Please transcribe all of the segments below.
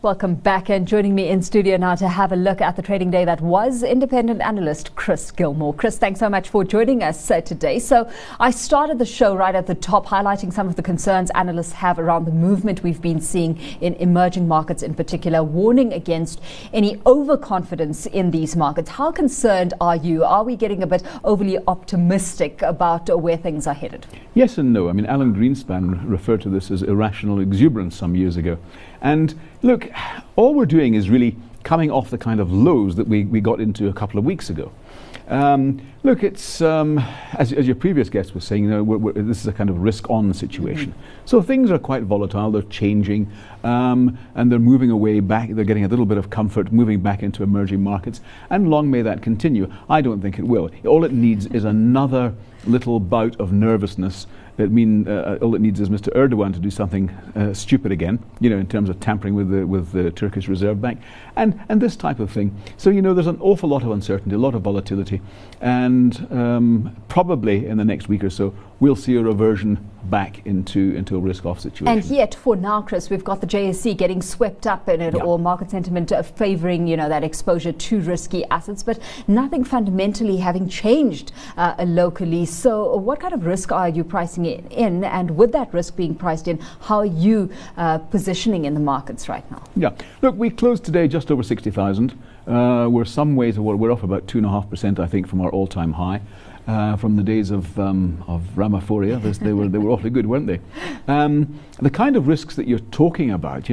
Welcome back, and joining me in studio now to have a look at the trading day that was independent analyst Chris Gilmore. Chris, thanks so much for joining us today. So I started the show right at the top, highlighting some of the concerns analysts have around the movement we've been seeing in emerging markets in particular, warning against any overconfidence in these markets. How concerned are you? Are we getting a bit overly optimistic about where things are headed? Yes and no. I mean, Alan Greenspan referred to this as irrational exuberance some years ago. And look, all we're doing is really coming off the kind of lows that we got into a couple of weeks ago. Look, it's, as your previous guest was saying, this is a kind of risk-on situation. Mm-hmm. So things are quite volatile, they're changing, and they're moving away back, they're getting a little bit of comfort, moving back into emerging markets, and long may that continue. I don't think it will. All it needs is another little bout of nervousness. All it needs is Mr. Erdogan to do something stupid again, in terms of tampering with the Turkish Reserve Bank, and this type of thing. So, there's an awful lot of uncertainty, a lot of volatility, and probably in the next week or so, we'll see a reversion back into a risk-off situation. And yet, for now, Chris, we've got the JSE getting swept up in it, or market sentiment favouring, that exposure to risky assets, but nothing fundamentally having changed locally. So what kind of risk are you pricing in? And with that risk being priced in, how are you positioning in the markets right now? Yeah, look, we closed today just over 60,000. We're some ways, we're off about 2.5%, I think, from our all-time high. From the days of Ramaphoria, they were awfully good, weren't they? The kind of risks that you're talking about,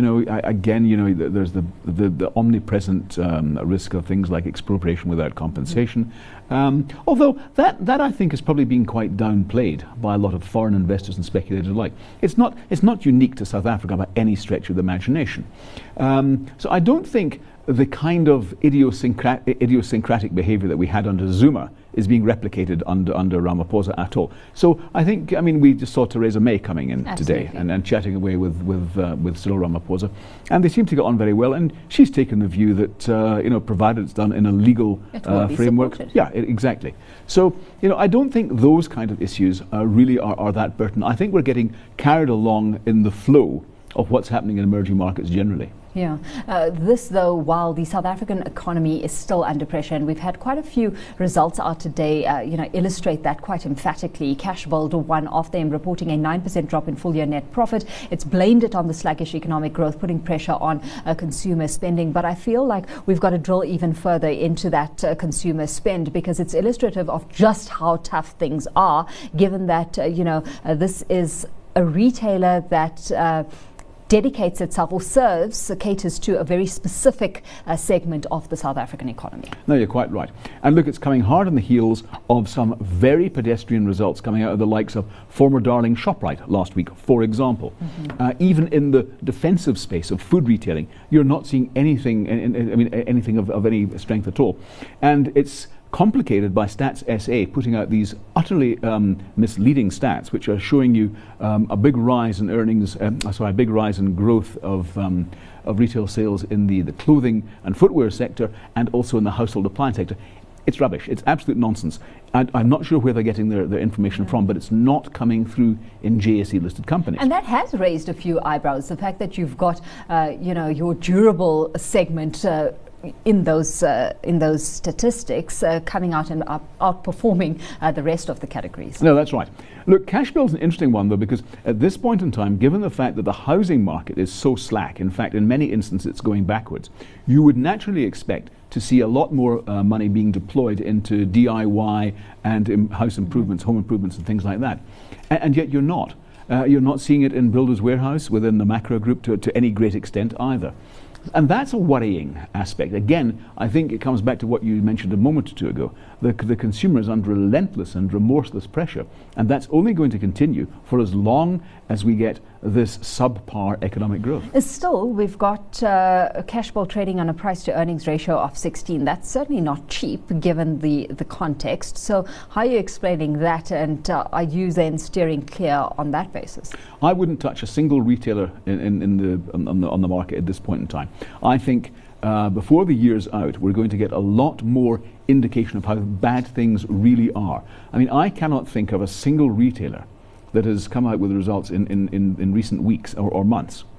there's the omnipresent risk of things like expropriation without compensation. Although that I think is probably being quite downplayed by a lot of foreign investors and speculators alike. It's not unique to South Africa by any stretch of the imagination. So I don't think the kind of idiosyncratic behavior that we had under Zuma is being replicated under Ramaphosa at all. So I think, we just saw Theresa May coming in today and chatting away with Cyril Ramaphosa, and they seem to get on very well. And she's taken the view that provided it's done in a legal framework, exactly. So I don't think those kind of issues really are that pertinent. I think we're getting carried along in the flow of what's happening in emerging markets generally. Yeah. This, though, while the South African economy is still under pressure, and we've had quite a few results out today, illustrate that quite emphatically. Cashbuild, one of them, reporting a 9% drop in full-year net profit. It's blamed it on the sluggish economic growth, putting pressure on consumer spending. But I feel like we've got to drill even further into that consumer spend, because it's illustrative of just how tough things are, given that, this is a retailer that dedicates itself or caters to a very specific segment of the South African economy. No, you're quite right. And look, it's coming hard on the heels of some very pedestrian results coming out of the likes of former darling Shoprite last week, for example. Mm-hmm. Even in the defensive space of food retailing, you're not seeing anything, anything of any strength at all. And it's complicated by Stats SA putting out these utterly misleading stats, which are showing you a big rise in earnings, a big rise in growth of retail sales in the clothing and footwear sector, and also in the household appliance sector. It's rubbish. It's absolute nonsense. I'm not sure where they're getting their information from, but it's not coming through in JSE-listed companies. And that has raised a few eyebrows. The fact that you've got, your durable segment in those statistics coming out and outperforming the rest of the categories. No, that's right. Look, Cashbuild's an interesting one, though, because at this point in time, given the fact that the housing market is so slack, in fact, in many instances it's going backwards, you would naturally expect to see a lot more money being deployed into DIY and house improvements, home improvements and things like that. And yet you're not. You're not seeing it in Builders Warehouse within the macro group to any great extent either. And that's a worrying aspect. Again, I think it comes back to what you mentioned a moment or two ago. The consumer is under relentless and remorseless pressure, and that's only going to continue for as long as we get this subpar economic growth. Still, we've got Cashbuild trading on a price-to-earnings ratio of 16. That's certainly not cheap, given the context. So how are you explaining that, and are you then steering clear on that basis? I wouldn't touch a single retailer on the market at this point in time. I think before the year's out, we're going to get a lot more indication of how bad things really are. I cannot think of a single retailer that has come out with results in recent weeks or months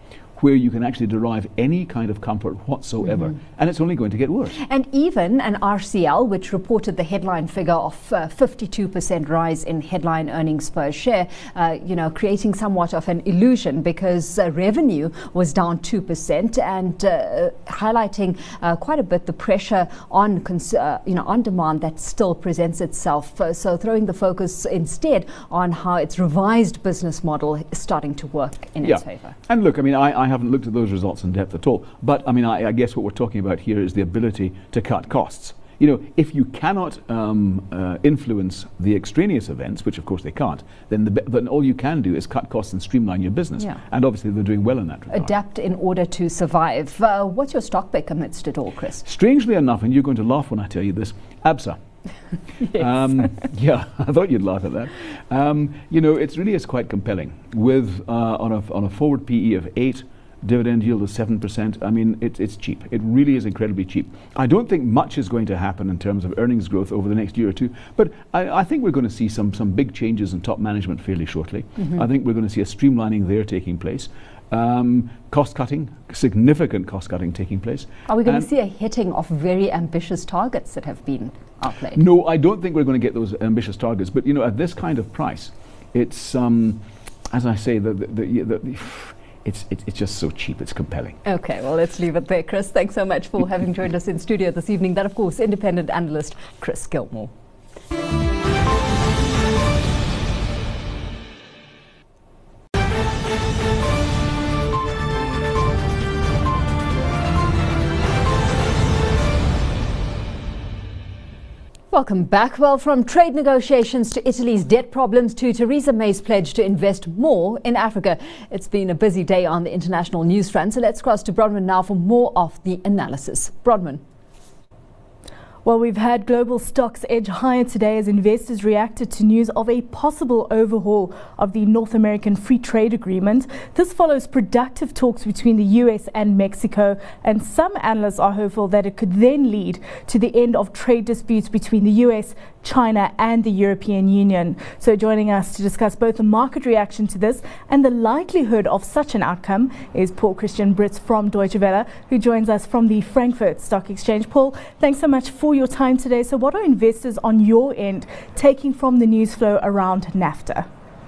where you can actually derive any kind of comfort whatsoever. And it's only going to get worse. And even an RCL, which reported the headline figure of 52% rise in headline earnings per share, creating somewhat of an illusion because revenue was down 2% and highlighting quite a bit the pressure on on demand that still presents itself. So throwing the focus instead on how its revised business model is starting to work in its favor. And look, I mean, I haven't looked at those results in depth at all, but I mean, I guess what we're talking about here is the ability to cut costs. You know, if you cannot influence the extraneous events, which of course they can't, then all you can do is cut costs and streamline your business. Yeah. And obviously they're doing well in that regard. Adapt in order to survive. What's your stock pick amidst it all, Chris? Strangely enough, and you're going to laugh when I tell you this, ABSA. Yes. Yeah, I thought you'd laugh at that. It really is quite compelling. With on a forward PE of 8, dividend yield of 7%. I mean, it's cheap. It really is incredibly cheap. I don't think much is going to happen in terms of earnings growth over the next year or two, but I think we're going to see some big changes in top management fairly shortly. I think we're going to see a streamlining there taking place. Cost cutting, significant cost cutting taking place. Are we going to see a hitting of very ambitious targets that have been outlaid? No, I don't think we're going to get those ambitious targets. But at this kind of price, it's as I say, it's just so cheap. It's compelling. Okay, well, let's leave it there, Chris. Thanks so much for having joined us in studio this evening. That, of course, independent analyst Chris Gilmore. Welcome back. Well, from trade negotiations to Italy's debt problems to Theresa May's pledge to invest more in Africa, it's been a busy day on the international news front. So let's cross to Bronwyn now for more of the analysis. Bronwyn. Well, we've had global stocks edge higher today as investors reacted to news of a possible overhaul of the North American Free Trade Agreement. This follows productive talks between the US and Mexico, and some analysts are hopeful that it could then lead to the end of trade disputes between the US, China and the European Union. So joining us to discuss both the market reaction to this and the likelihood of such an outcome is Paul Christian Brits from Deutsche Welle, who joins us from the Frankfurt Stock Exchange. Paul, thanks so much for your time today. So what are investors on your end taking from the news flow around NAFTA?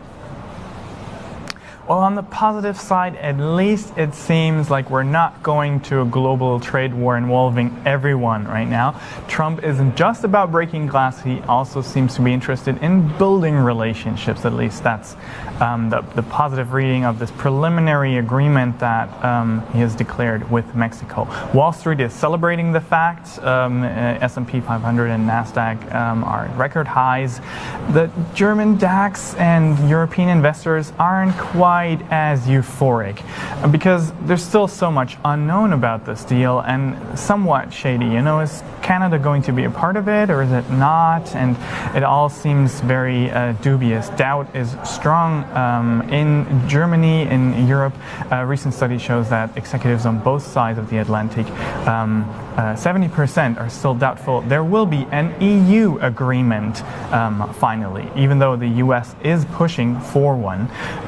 Well, on the positive side, at least it seems like we're not going to a global trade war involving everyone right now. Trump isn't just about breaking glass. He also seems to be interested in building relationships. At least that's the positive reading of this preliminary agreement that he has declared with Mexico. Wall Street is celebrating the fact. S&P 500 and NASDAQ are at record highs. The German DAX and European investors aren't quite as euphoric because there's still so much unknown about this deal and somewhat shady. Is Canada going to be a part of it or is it not? And it all seems very dubious. Doubt is strong in Germany, in Europe. A recent study shows that executives on both sides of the Atlantic, 70% are still doubtful there will be an EU agreement finally, even though the US is pushing for one.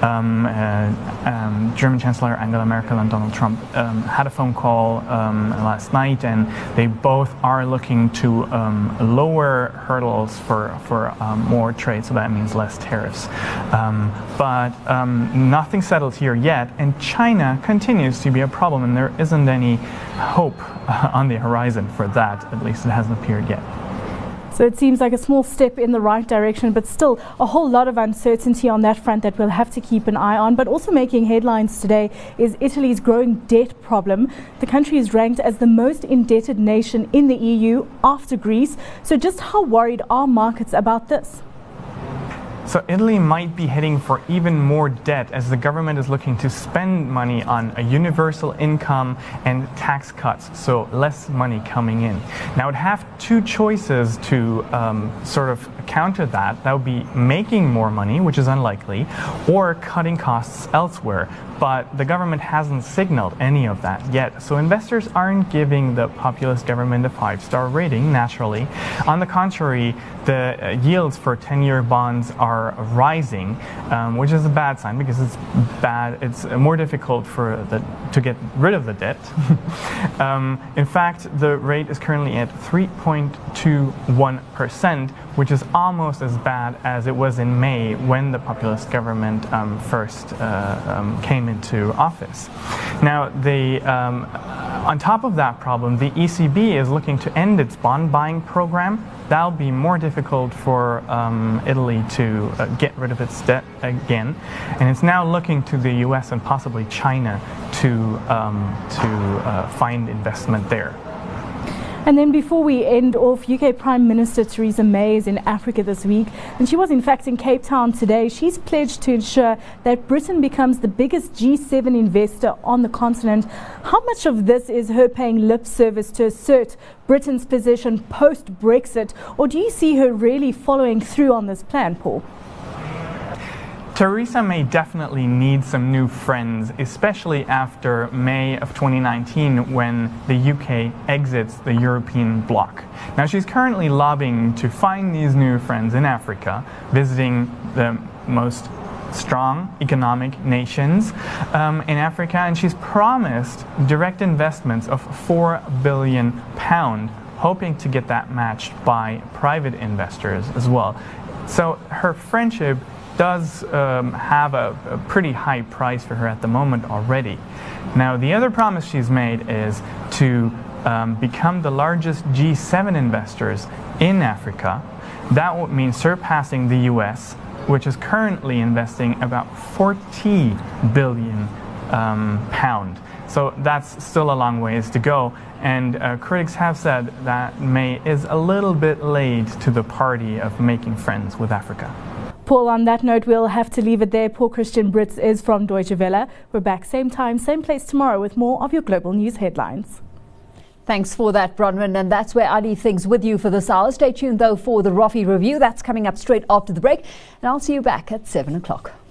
German Chancellor Angela Merkel and Donald Trump had a phone call last night, and they both are looking to lower hurdles for more trade, so that means less tariffs. But nothing settled here yet, and China continues to be a problem, and there isn't any hope on the horizon for that. At least it hasn't appeared yet. So it seems like a small step in the right direction, but still a whole lot of uncertainty on that front that we'll have to keep an eye on. But also making headlines today is Italy's growing debt problem. The country is ranked as the most indebted nation in the EU after Greece. So just how worried are markets about this? So Italy might be heading for even more debt as the government is looking to spend money on a universal income and tax cuts, so less money coming in. Now, it have two choices to sort of counter that. That would be making more money, which is unlikely, or cutting costs elsewhere. But the government hasn't signaled any of that yet. So investors aren't giving the populist government a 5-star rating, naturally. On the contrary, the yields for 10-year bonds are are rising, which is a bad sign because it's bad. It's more difficult to get rid of the debt. In fact, the rate is currently at 3.21%, which is almost as bad as it was in May when the populist government first came into office. Now, on top of that problem, the ECB is looking to end its bond buying program. That'll be more difficult for Italy to get rid of its debt again, and it's now looking to the US and possibly China to find investment there. And then before we end off, UK Prime Minister Theresa May is in Africa this week, and she was in fact in Cape Town today. She's pledged to ensure that Britain becomes the biggest G7 investor on the continent. How much of this is her paying lip service to assert Britain's position post-Brexit, or do you see her really following through on this plan, Paul? Theresa May definitely needs some new friends, especially after May of 2019 when the UK exits the European bloc. Now, she's currently lobbying to find these new friends in Africa, visiting the most strong economic nations in Africa, and she's promised direct investments of £4 billion, hoping to get that matched by private investors as well. So her friendship does have a pretty high price for her at the moment already. Now, the other promise she's made is to become the largest G7 investors in Africa. That would mean surpassing the US, which is currently investing about £40 billion. So that's still a long ways to go. And critics have said that May is a little bit late to the party of making friends with Africa. Paul, on that note, we'll have to leave it there. Paul Christian Brits is from Deutsche Welle. We're back same time, same place tomorrow with more of your global news headlines. Thanks for that, Bronwyn. And that's where I leave things with you for this hour. Stay tuned, though, for the ROFI review. That's coming up straight after the break. And I'll see you back at 7 o'clock.